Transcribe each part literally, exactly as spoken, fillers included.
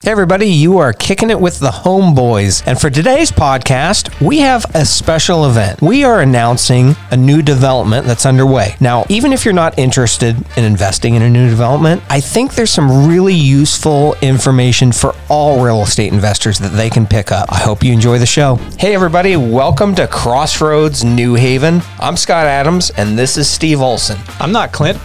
Hey everybody, you are kicking it with the Homeboys. And for today's podcast, we have a special event. We are announcing a new development that's underway. Now, even if you're not interested in investing in a new development, I think there's some really useful information for all real estate investors that they can pick up. I hope you enjoy the show. Hey everybody, welcome to Crossroads New Haven. I'm Scott Adams, and this is Steve Olson. I'm not Clint.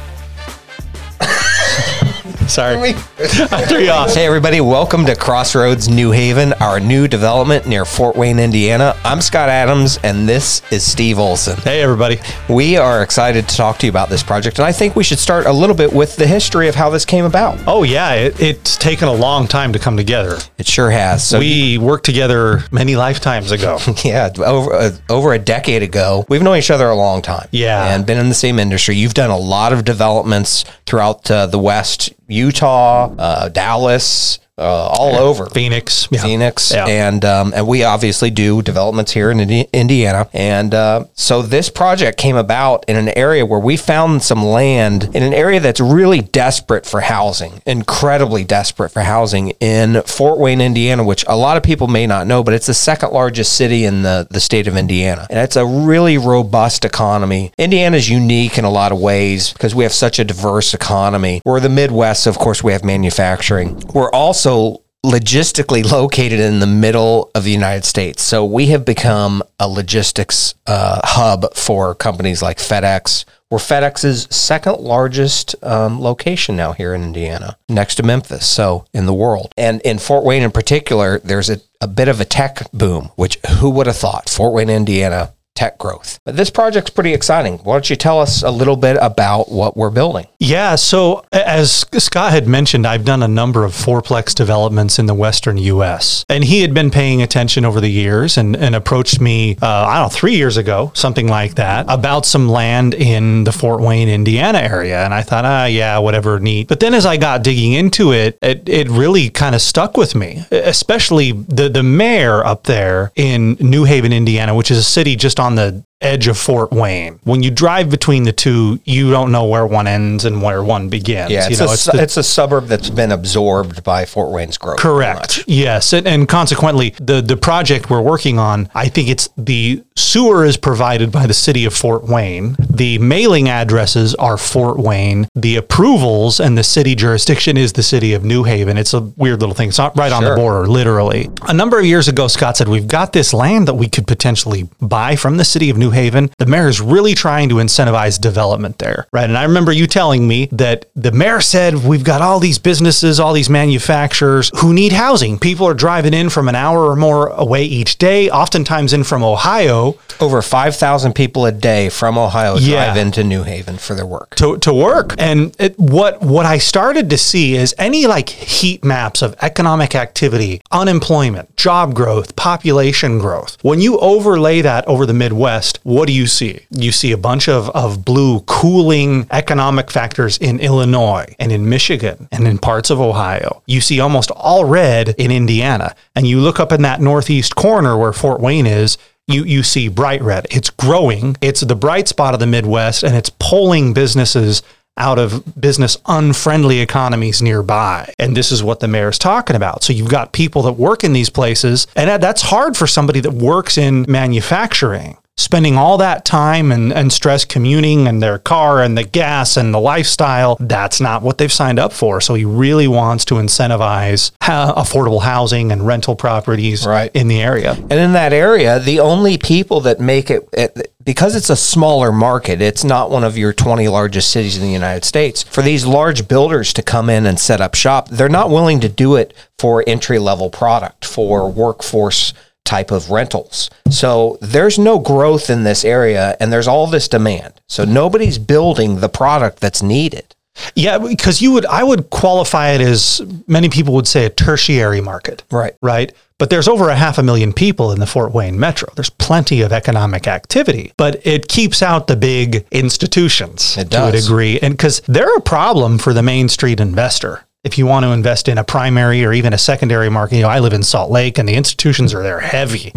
Sorry. I threw you off. Hey everybody, welcome to Crossroads New Haven, our new development near Fort Wayne, Indiana. I'm Scott Adams, and this is Steve Olson. Hey everybody. We are excited to talk to you about this project, and I think we should start a little bit with the history of how this came about. Oh yeah, it, it's taken a long time to come together. It sure has. So we worked together many lifetimes ago. Yeah, over, uh, over a decade ago. We've known each other a long time. Yeah. And been in the same industry. You've done a lot of developments throughout uh, the West, Utah, uh, Dallas, uh, all over. Phoenix. Yeah. Phoenix. Yeah. And um, and we obviously do developments here in Indi- Indiana. And uh, so this project came about in an area where we found some land in an area that's really desperate for housing, incredibly desperate for housing in Fort Wayne, Indiana, which a lot of people may not know, but it's the second largest city in the, the state of Indiana. And it's a really robust economy. Indiana's unique in a lot of ways because we have such a diverse economy. We're the Midwest, so of course we have manufacturing. We're also logistically located in the middle of the United States. So we have become a logistics uh, hub for companies like FedEx. We're FedEx's second largest um, location now here in Indiana, next to Memphis, so in the world. And in Fort Wayne in particular, there's a, a bit of a tech boom, which who would have thought? Fort Wayne, Indiana, tech growth. But this project's pretty exciting. Why don't you tell us a little bit about what we're building? Yeah, so as Scott had mentioned, I've done a number of fourplex developments in the Western U S. And he had been paying attention over the years and, and approached me, uh, I don't know, three years ago, something like that, about some land in the Fort Wayne, Indiana area. And I thought, ah, yeah, whatever, neat. But then as I got digging into it, it, it really kind of stuck with me, especially the, the mayor up there in New Haven, Indiana, which is a city just on the edge of Fort Wayne. When you drive between the two, you don't know where one ends and where one begins. Yeah, it's, you know, a, it's, the, it's a suburb that's been absorbed by Fort Wayne's growth. Correct. Yes. And, and consequently, the, the project we're working on, I think it's the sewer is provided by the city of Fort Wayne. The mailing addresses are Fort Wayne. The approvals and the city jurisdiction is the city of New Haven. It's a weird little thing. It's not right on Sure. the border, literally. A number of years ago, Scott said, we've got this land that we could potentially buy from the city of New Haven. The mayor is really trying to incentivize development there, right? And I remember you telling me that the mayor said, we've got all these businesses, all these manufacturers who need housing. People are driving in from an hour or more away each day, oftentimes in from Ohio. Over five thousand people a day from Ohio Yeah. drive into New Haven for their work. To, to work. And it, what what I started to see is any like heat maps of economic activity, unemployment, job growth, population growth. When you overlay that over the Midwest, what do you see? You see a bunch of, of blue cooling economic factors in Illinois and in Michigan and in parts of Ohio. You see almost all red in Indiana. And you look up in that northeast corner where Fort Wayne is, You you see bright red. It's growing. It's the bright spot of the Midwest, and it's pulling businesses out of business unfriendly economies nearby. And this is what the mayor's talking about. So you've got people that work in these places, and that's hard for somebody that works in manufacturing. Spending all that time and, and stress commuting and their car and the gas and the lifestyle, that's not what they've signed up for. So he really wants to incentivize ha- affordable housing and rental properties Right. in the area. And in that area, the only people that make it, it, because it's a smaller market, it's not one of your twenty largest cities in the United States. For these large builders to come in and set up shop, they're not willing to do it for entry-level product, for workforce type of rentals. So there's no growth in this area and there's all this demand. So nobody's building the product that's needed. Yeah, because you would, I would qualify it as many people would say a tertiary market. Right. Right. But there's over a half a million people in the Fort Wayne metro. There's plenty of economic activity, but it keeps out the big institutions It to a does. degree. And because they're a problem for the Main Street investor. If you want to invest in a primary or even a secondary market, you know, I live in Salt Lake and the institutions are there heavy.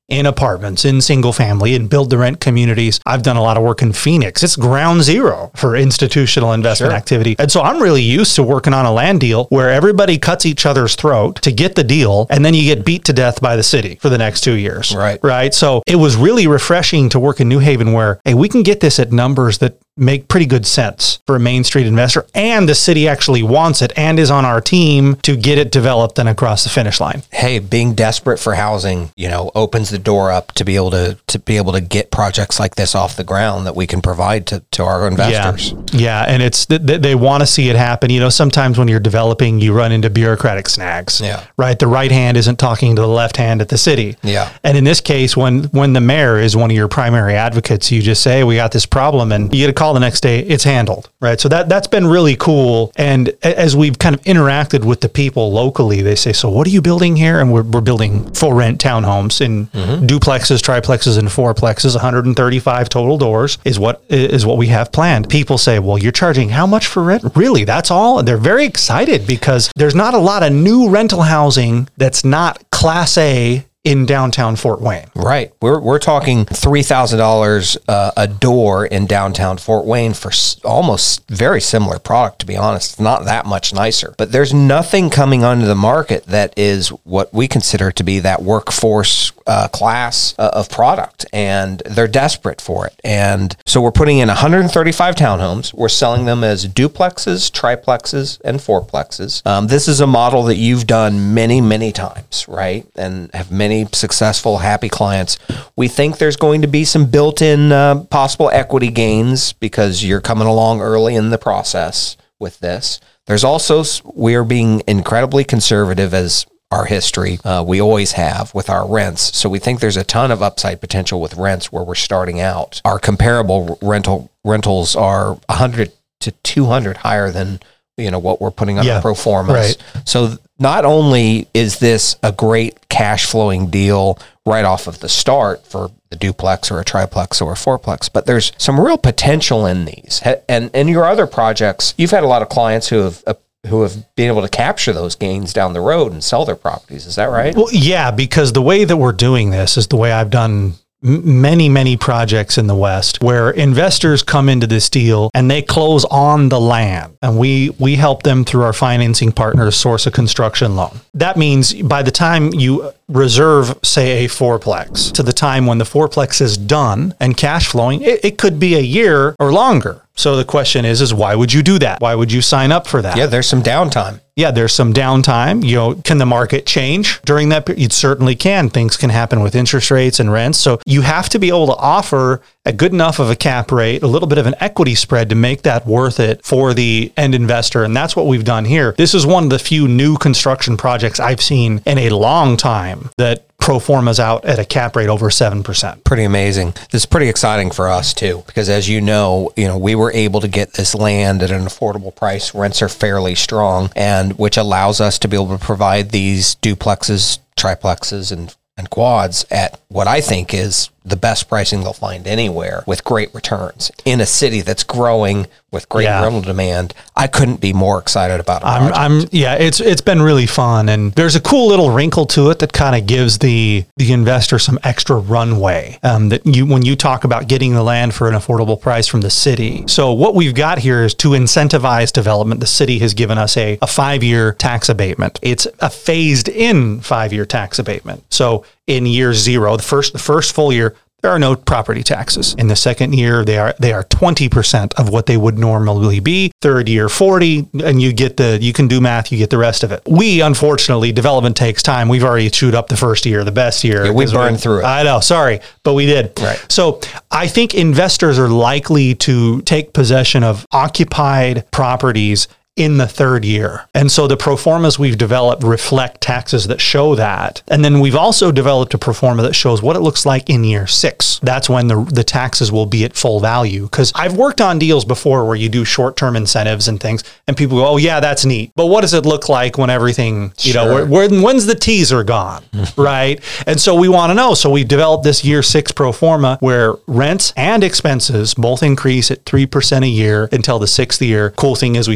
in apartments, in single family, in build to rent communities. I've done a lot of work in Phoenix. It's ground zero for institutional investment Sure. activity. And so I'm really used to working on a land deal where everybody cuts each other's throat to get the deal, and then you get beat to death by the city for the next two years. Right. Right. So it was really refreshing to work in New Haven where, hey, we can get this at numbers that make pretty good sense for a Main Street investor, and the city actually wants it and is on our team to get it developed and across the finish line. Hey, being desperate for housing, you know, opens the door up to be able to to be able to get projects like this off the ground that we can provide to, to our investors. Yeah, yeah, and it's th- they want to see it happen. You know, sometimes when you're developing, you run into bureaucratic snags. Yeah. Right. The right hand isn't talking to the left hand at the city. Yeah. And in this case, when when the mayor is one of your primary advocates, you just say, hey, we got this problem, and you get a call the next day, it's handled. Right. So that that's been really cool. And a- as we've kind of interacted with the people locally, they say, so what are you building here? And we're we're building for rent townhomes in Mm-hmm. duplexes, triplexes, and fourplexes. one hundred thirty-five total doors is what is what we have planned. People say, well, you're charging how much for rent? Really? That's all? And they're very excited because there's not a lot of new rental housing that's not Class A in downtown Fort Wayne. Right. We're we're talking three thousand dollars uh, a door in downtown Fort Wayne for s- almost very similar product, to be honest. It's not that much nicer. But there's nothing coming onto the market that is what we consider to be that workforce uh, class uh, of product. And they're desperate for it. And so we're putting in one hundred thirty-five townhomes. We're selling them as duplexes, triplexes, and fourplexes. Um, this is a model that you've done many, many times, right? And have many successful, happy clients. We think there's going to be some built-in uh, possible equity gains because you're coming along early in the process with this. There's also, we are being incredibly conservative as our history. Uh, we always have with our rents. So we think there's a ton of upside potential with rents where we're starting out. Our comparable rental rentals are one hundred to two hundred higher than, you know, what we're putting on Yeah, the pro formas. right. So not only is this a great cash flowing deal right off of the start for the duplex or a triplex or a fourplex, but there's some real potential in these. Ha- And in your other projects, you've had a lot of clients who have uh, who have been able to capture those gains down the road and sell their properties. Is that right? Well, yeah, because the way that we're doing this is the way I've done m- many, many projects in the West where investors come into this deal and they close on the land, and we we help them through our financing partners source a construction loan. That means by the time you reserve, say, a fourplex to the time when the fourplex is done and cash flowing, it, it could be a year or longer. So the question is, is why would you do that? Why would you sign up for that? Yeah, there's some downtime. Yeah, there's some downtime. You know, can the market change during that period? It certainly can. Things can happen with interest rates and rents. So you have to be able to offer a good enough of a cap rate, a little bit of an equity spread to make that worth it for the end investor. And that's what we've done here. This is one of the few new construction projects I've seen in a long time that pro forma's out at a cap rate over seven percent. Pretty amazing. This is pretty exciting for us too, because as you know, you know, we were able to get this land at an affordable price. Rents are fairly strong, and which allows us to be able to provide these duplexes, triplexes, and and quads at what I think is the best pricing they'll find anywhere with great returns in a city that's growing with great Yeah. rental demand. I couldn't be more excited about it. I'm, I'm, yeah, it's it's been really fun, and there's a cool little wrinkle to it that kind of gives the the investor some extra runway. Um, that you when you talk about getting the land for an affordable price from the city. So what we've got here is to incentivize development. The city has given us a a five year tax abatement. It's a phased in five year tax abatement. So in year zero, the first the first full year, there are no property taxes. In the second year, they are they are twenty percent of what they would normally be. Third year, forty, and you get the you can do math, you get the rest of it. We unfortunately, development takes time. We've already chewed up the first year, the best year. Yeah, we 'cause burned through it. I know, sorry, but we did. Right. So I think investors are likely to take possession of occupied properties in the third year. And so the pro formas we've developed reflect taxes that show that. And then we've also developed a pro forma that shows what it looks like in year six. That's when the, the taxes will be at full value. Because I've worked on deals before where you do short-term incentives and things, and people go, oh yeah, that's neat. But what does it look like when everything, you know, Sure. where, where, when's the teaser gone, right? And so we want to know. So we've developed this year six pro forma where rents and expenses both increase at three percent a year until the sixth year. Cool thing is we still hold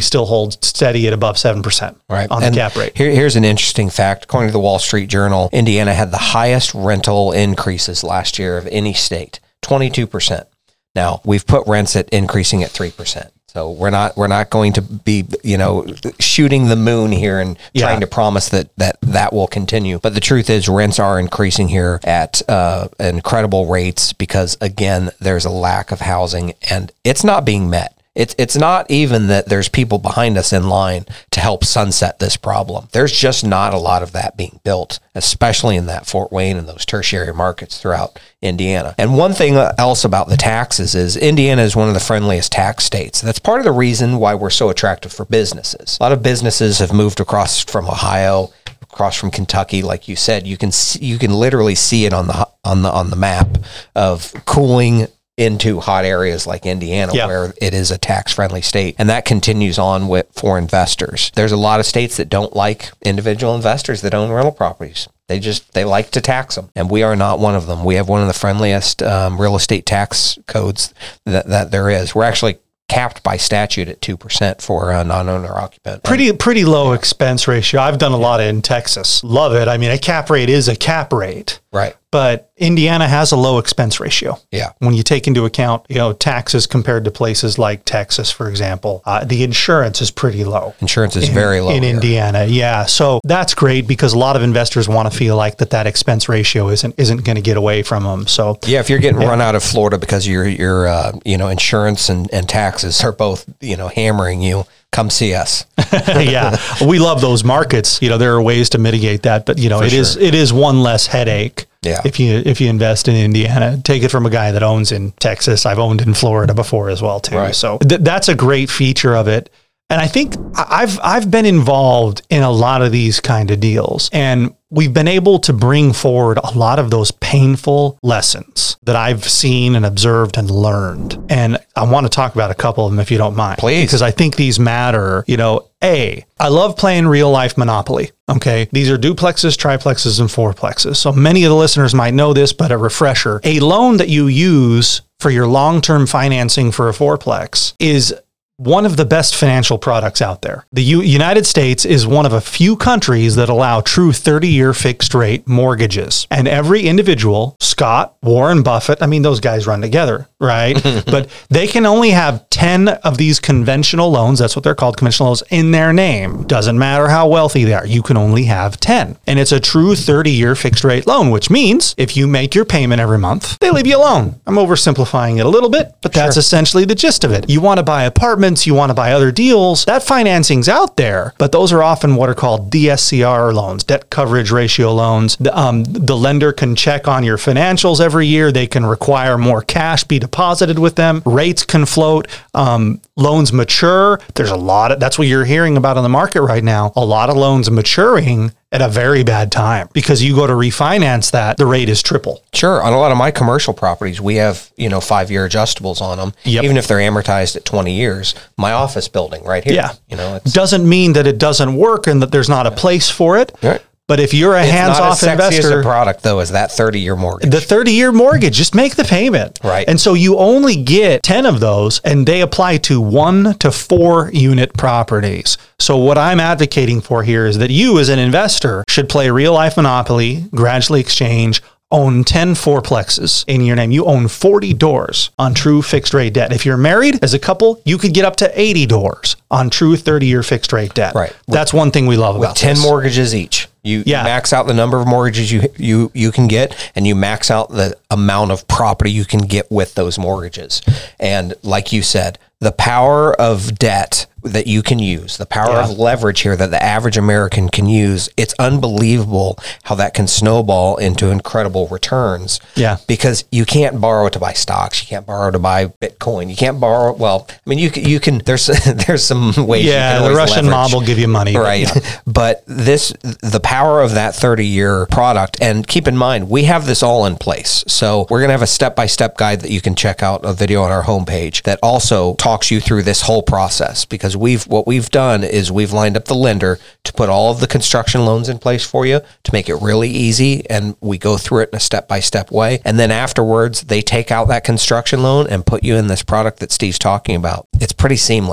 held steady at above seven percent right. on and the cap rate. Here, here's an interesting fact. According to the Wall Street Journal, Indiana had the highest rental increases last year of any state, twenty-two percent. Now, we've put rents at increasing at three percent. So we're not we're not going to be, you know, shooting the moon here and Yeah. trying to promise that, that that will continue. But the truth is rents are increasing here at uh, incredible rates because, again, there's a lack of housing and it's not being met. It's it's not even that there's people behind us in line to help sunset this problem. There's just not a lot of that being built, especially in that Fort Wayne and those tertiary markets throughout Indiana. And one thing else about the taxes is Indiana is one of the friendliest tax states. That's part of the reason why we're so attractive for businesses. A lot of businesses have moved across from Ohio, across from Kentucky, like you said. You can see, you can literally see it on the on the on the map of cooling into hot areas like Indiana, yeah. where it is a tax-friendly state. And that continues on with for investors. There's a lot of states that don't like individual investors that own rental properties. They just, they like to tax them. And we are not one of them. We have one of the friendliest um, real estate tax codes that, that there is. We're actually capped by statute at two percent for a non-owner occupant. Pretty pretty low expense ratio. I've done a lot of in Texas. Love it. I mean, a cap rate is a cap rate. Right. But Indiana has a low expense ratio. Yeah. When you take into account, you know, taxes compared to places like Texas, for example, uh, the insurance is pretty low. Insurance is in, very low in here. Indiana. Yeah. So that's great because a lot of investors want to feel like that that expense ratio isn't isn't going to get away from them. So yeah, if you're getting yeah. run out of Florida because your your uh, you know insurance and, and taxes are both you know hammering you, come see us. Yeah, we love those markets. You know, there are ways to mitigate that, but you know, For it sure. is it is one less headache. Yeah. If you if you invest in Indiana, take it from a guy that owns in Texas. I've owned in Florida before as well too. Right. So th- that's a great feature of it. And I think I've I've been involved in a lot of these kind of deals, and we've been able to bring forward a lot of those painful lessons that I've seen and observed and learned. And I want to talk about a couple of them if you don't mind. Please. Because I think these matter. You know, A, I love playing real life Monopoly. Okay. These are duplexes, triplexes, and fourplexes. So many of the listeners might know this, but a refresher. A loan that you use for your long-term financing for a fourplex is one of the best financial products out there. The U- United States is one of a few countries that allow true thirty-year fixed rate mortgages. And every individual, Scott, Warren Buffett, I mean, those guys run together, right? But they can only have ten of these conventional loans, that's what they're called, conventional loans, in their name. Doesn't matter how wealthy they are, you can only have ten. And it's a true thirty-year fixed rate loan, which means if you make your payment every month, they leave you alone. I'm oversimplifying it a little bit, but that's Sure. essentially the gist of it. You want to buy apartments, you want to buy other deals, that financing's out there, but those are often what are called D S C R loans, debt coverage ratio loans. The, um, the lender can check on your financials every year. They can require more cash be deposited with them. Rates can float. Um, loans mature. There's a lot of, that's what you're hearing about in the market right now. A lot of loans maturing at a very bad time because you go to refinance that, the rate is triple. Sure. On a lot of my commercial properties, we have, you know, five-year adjustables on them, Yep. even if they're amortized at twenty years. My office building right here. Yeah. You know, it's, Doesn't mean that it doesn't work and that there's not a place for it. Right. But if you're a it's not as hands-off sexy investor, as a product, though, as that thirty-year mortgage. the thirty-year mortgage, just make the payment. Right. And so you only get ten of those, and they apply to one to four unit properties. So what I'm advocating for here is that you as an investor should play real life Monopoly, gradually exchange, own ten fourplexes in your name. You own forty doors on true fixed rate debt. If you're married as a couple, you could get up to eighty doors on true thirty-year fixed rate debt. Right. That's one thing we love with about ten this. mortgages each. You, Yeah. you max out the number of mortgages you, you you can get, and you max out the amount of property you can get with those mortgages. And like you said, the power of debt that you can use, the power Yeah. of leverage here that the average American can use, it's unbelievable how that can snowball into incredible returns. Yeah. Because you can't borrow to buy stocks. You can't borrow to buy Bitcoin. You can't borrow, well, I mean, you can, you can there's there's some ways you Yeah, can the always Russian leverage. mob will give you money. but Right. yeah. But this, the power of that thirty-year product, and keep in mind, we have this all in place. So we're going to have a step-by-step guide that you can check out, a video on our homepage that also talks you through this whole process, because we've, what we've done is we've lined up the lender to put all of the construction loans in place for you to make it really easy. And we go through it in a step-by-step way. And then afterwards, they take out that construction loan and put you in this product that Steve's talking about. It's pretty seamless.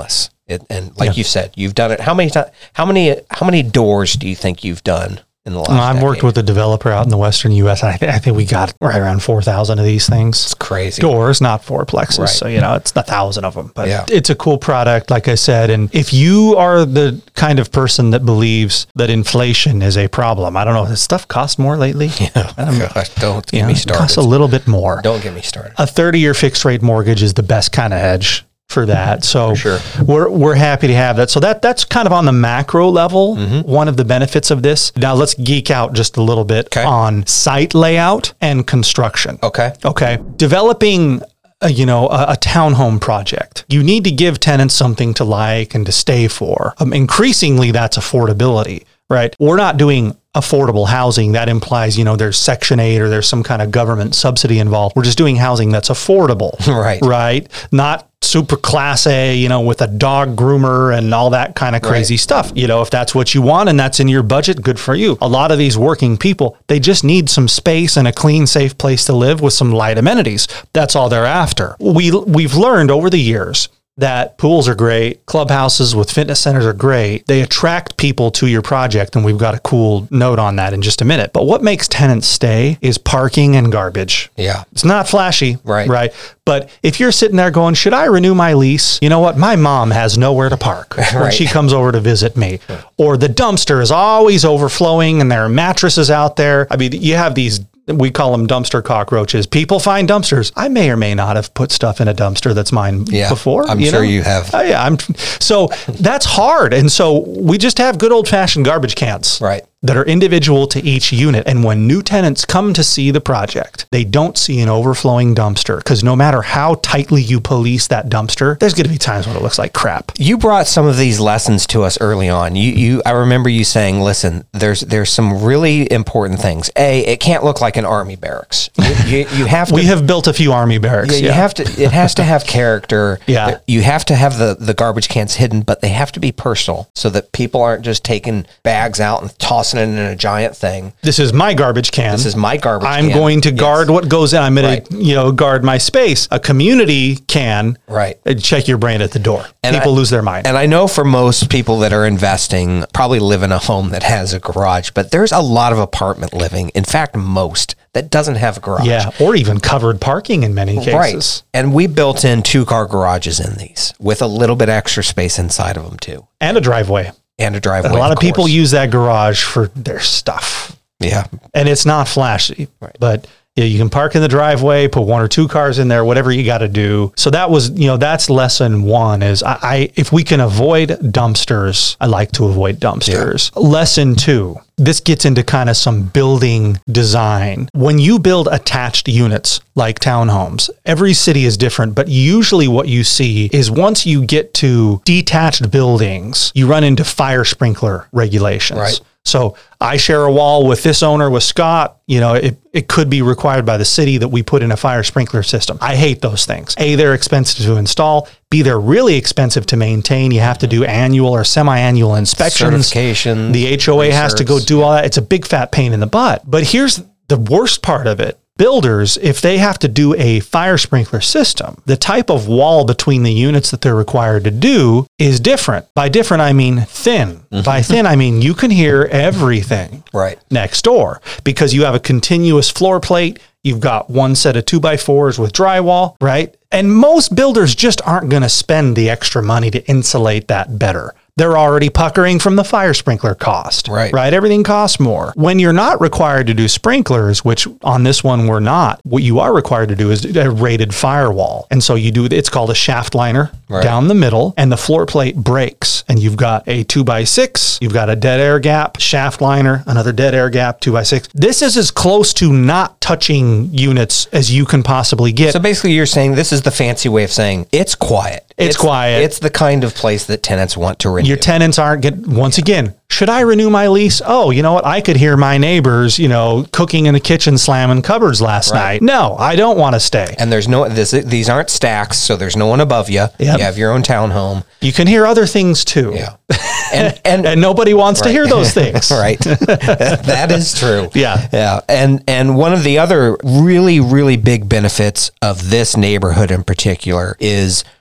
It, and like Yeah. you said, you've done it. How many times? How many? How many doors do you think you've done in the last? Well, I've decade? worked with a developer out in the Western U S. And I, th- I think we got right around four thousand of these things. It's crazy. Doors, not fourplexes. Right. So, you know, it's a thousand of them, but Yeah. it's a cool product, like I said. And if you are the kind of person that believes that inflation is a problem, I don't know, does stuff cost more lately? Yeah. Gosh, don't get You know, me it costs started. a little bit more. Don't get me started. A thirty year fixed rate mortgage is the best kind of hedge for that. So sure. we're we're happy to have that. So that that's kind of on the macro level, one of the benefits of this. Now let's geek out just a little bit Okay. on site layout and construction. Okay. Okay. Developing a, you know, a, a townhome project. You need to give tenants something to like and to stay for. Um, increasingly, that's affordability, right? We're not doing affordable housing. That implies, you know, there's Section eight or there's some kind of government subsidy involved. We're just doing housing that's affordable. Right. Right. Not super class A, you know, with a dog groomer and all that kind of crazy Right. stuff. You know, if that's what you want and that's in your budget, good for you. A lot of these working people, they just need some space and a clean, safe place to live with some light amenities. That's all they're after. We, we've learned over the years that pools are great, clubhouses with fitness centers are great. They attract people to your project, and we've got a cool note on that in just a minute. But what makes tenants stay is parking and garbage. Yeah. It's not flashy, Right. right? But if you're sitting there going, should I renew my lease? You know what? My mom has nowhere to park when Right. she comes over to visit me. Or the dumpster is always overflowing and there are mattresses out there. I mean, you have these, we call them dumpster cockroaches. People find dumpsters. I may or may not have put stuff in a dumpster that's mine Yeah. before. I'm you sure know? you have. Oh, yeah, I'm. So that's hard. And so we just have good old fashioned garbage cans. Right. That are individual to each unit. And when new tenants come to see the project, they don't see an overflowing dumpster, because no matter how tightly you police that dumpster, there's going to be times when it looks like crap. You brought some of these lessons to us early on. You, you, I remember you saying, "Listen, there's there's some really important things. A, it can't look like an army barracks. You, you, you have to. We have built a few army barracks. Yeah, you yeah. have to. It has to have character. Yeah. You have to have the the garbage cans hidden, but they have to be personal, so that people aren't just taking bags out and tossing it in a giant thing. This is my garbage can. This is my garbage I'm can. going to Yes. guard what goes in. I'm going Right. to, you know, guard my space. A community can Right. uh, check your brand at the door. And People I- lose their mind. And I know for most people that are investing, probably live in a home that has a garage, but there's a lot of apartment living. In fact, most that doesn't have a garage. Yeah. Or even covered parking in many cases. Right. And we built in two car garages in these with a little bit extra space inside of them too. And a driveway. And a driveway. A lot of, people course. use that garage for their stuff. Yeah. And it's not flashy, Right. but yeah, you can park in the driveway, put one or two cars in there, whatever you got to do. So that was, you know, that's lesson one is I, I, if we can avoid dumpsters, I like to avoid dumpsters. Lesson two, this gets into kind of some building design. When you build attached units like townhomes, every city is different, but usually what you see is once you get to detached buildings, you run into fire sprinkler regulations. Right. So I share a wall with this owner, with Scott. You know, it, it could be required by the city that we put in a fire sprinkler system. I hate those things. A, they're expensive to install. B, they're really expensive to maintain. You have to do annual or semi-annual inspections. Certification. The H O A has to go research. do all that. It's a big fat pain in the butt. But here's the worst part of it. Builders, if they have to do a fire sprinkler system, the type of wall between the units that they're required to do is different. By different, I mean thin. By thin, I mean you can hear everything Right. next door because you have a continuous floor plate. You've got one set of two by fours with drywall, right? And most builders just aren't going to spend the extra money to insulate that better. They're already puckering from the fire sprinkler cost, Right. right? Everything costs more. When you're not required to do sprinklers, which on this one we're not, what you are required to do is a rated firewall. And so you do, it's called a shaft liner Right. down the middle, and the floor plate breaks. And you've got a two by six, you've got a dead air gap, shaft liner, another dead air gap, two by six. This is as close to not touching units as you can possibly get. So basically, you're saying this is the fancy way of saying it's quiet. It's quiet. It's the kind of place that tenants want to renew. Your tenants aren't get once again. Should I renew my lease? Oh, you know what? I could hear my neighbors, you know, cooking in the kitchen, slamming cupboards last Right. night. No, I don't want to stay. And there's no this. These aren't stacks, so there's no one above you. Yep. You have your own townhome. You can hear other things too. Yeah, and and And nobody wants to hear those things. right. That is true. Yeah. yeah. And and one of the other really really big benefits of this neighborhood in particular is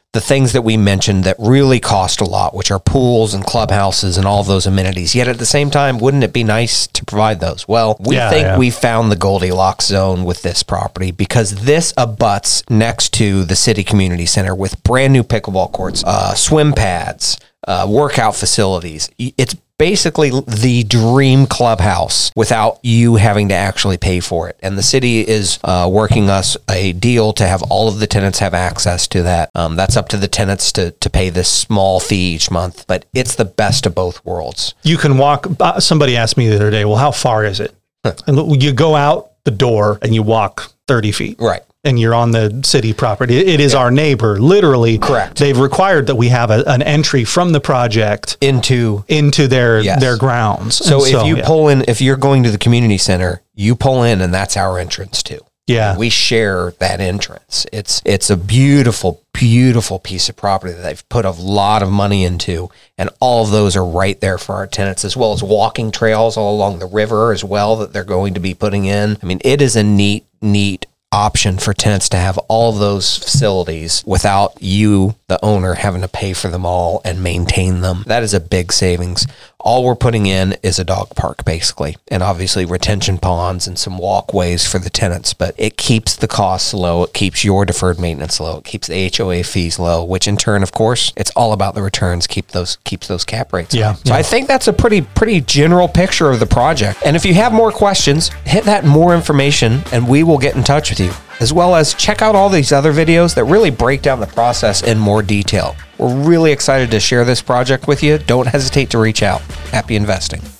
the things that we mentioned that really cost a lot, which are pools and clubhouses and all those amenities. Yet at the same time, wouldn't it be nice to provide those? Well, we Yeah, think yeah. we found the Goldilocks zone with this property because this abuts next to the city community center with brand new pickleball courts, uh, swim pads, uh, workout facilities. It's basically the dream clubhouse without you having to actually pay for it. And the city is uh, working us a deal to have all of the tenants have access to that. Um, that's up to the tenants to, to pay this small fee each month, but it's the best of both worlds. You can walk. Uh, somebody asked me the other day, well, how far is it? And you go out the door and you walk thirty feet. Right. And you're on the city property. It is yeah. our neighbor, literally. Correct. They've required that we have a, an entry from the project into into their yes. their grounds. So, and if so, you yeah. pull in, if you're going to the community center, you pull in, and that's our entrance too. Yeah, we share that entrance. It's it's a beautiful, beautiful piece of property that they've put a lot of money into, and all of those are right there for our tenants, as well as walking trails all along the river as well that they're going to be putting in. I mean, it is a neat, neat option for tenants to have all of those facilities without you, the owner, having to pay for them all and maintain them. That is a big savings. All we're putting in is a dog park, basically, and obviously retention ponds and some walkways for the tenants, but it keeps the costs low. It keeps your deferred maintenance low. It keeps the H O A fees low, which in turn, of course, it's all about the returns, keep those keeps those cap rates yeah, high. So yeah. I think that's a pretty, pretty general picture of the project. And if you have more questions, hit that more information and we will get in touch with you, as well as check out all these other videos that really break down the process in more detail. We're really excited to share this project with you. Don't hesitate to reach out. Happy investing.